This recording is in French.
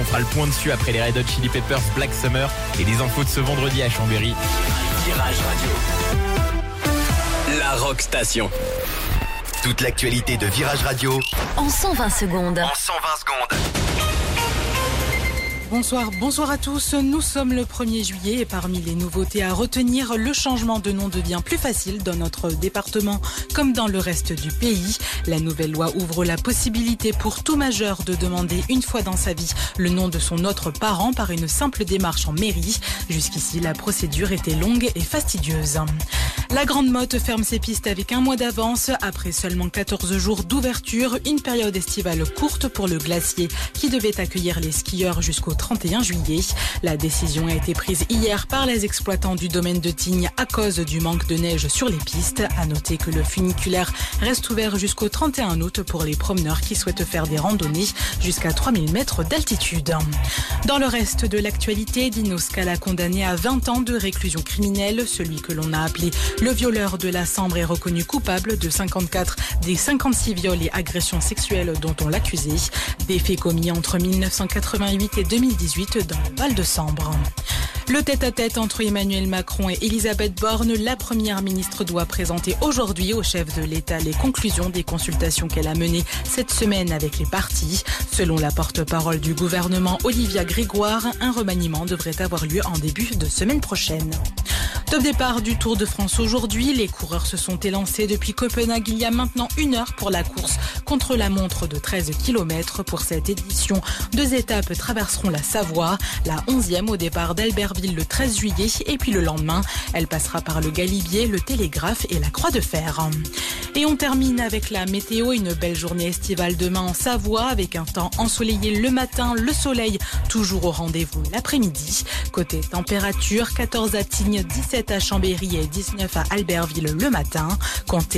fera le point dessus après les Red Hot Chili Peppers Black Summer et les infos de ce vendredi à Chambéry. Virage Radio. La Rock Station. Toute l'actualité de Virage Radio en 120 secondes. Bonsoir à tous. Nous sommes le 1er juillet et parmi les nouveautés à retenir, le changement de nom devient plus facile dans notre département comme dans le reste du pays. La nouvelle loi ouvre la possibilité pour tout majeur de demander une fois dans sa vie le nom de son autre parent par une simple démarche en mairie. Jusqu'ici, la procédure était longue et fastidieuse. La Grande Motte ferme ses pistes avec un mois d'avance. Après seulement 14 jours d'ouverture, une période estivale courte pour le glacier qui devait accueillir les skieurs jusqu'au 31 juillet. La décision a été prise hier par les exploitants du domaine de Tignes à cause du manque de neige sur les pistes. À noter que le funiculaire reste ouvert jusqu'au 31 août pour les promeneurs qui souhaitent faire des randonnées jusqu'à 3000 mètres d'altitude. Dans le reste de l'actualité, Dino Scala condamné à 20 ans de réclusion criminelle. Celui que l'on a appelé le violeur de la Sambre est reconnu coupable de 54 des 56 viols et agressions sexuelles dont on l'accusait. Des faits commis entre 1988 et 2018 dans le Val de Sambre. Le tête-à-tête entre Emmanuel Macron et Elisabeth Borne, la première ministre doit présenter aujourd'hui au chef de l'État les conclusions des consultations qu'elle a menées cette semaine avec les partis. Selon la porte-parole du gouvernement Olivia Grégoire, un remaniement devrait avoir lieu en début de semaine prochaine. Top départ du Tour de France aujourd'hui. Les coureurs se sont élancés depuis Copenhague il y a maintenant 1 heure pour la course contre la montre de 13 km. Pour cette édition, 2 étapes traverseront la Savoie. La 11e au départ d'Albertville le 13 juillet et puis le lendemain, elle passera par le Galibier, le Télégraphe et la Croix de Fer. Et on termine avec la météo. Une belle journée estivale demain en Savoie avec un temps ensoleillé le matin, le soleil toujours au rendez-vous l'après-midi. Côté température, 14 à Tignes, 17 à Chambéry et 19 à Albertville le matin. Comptez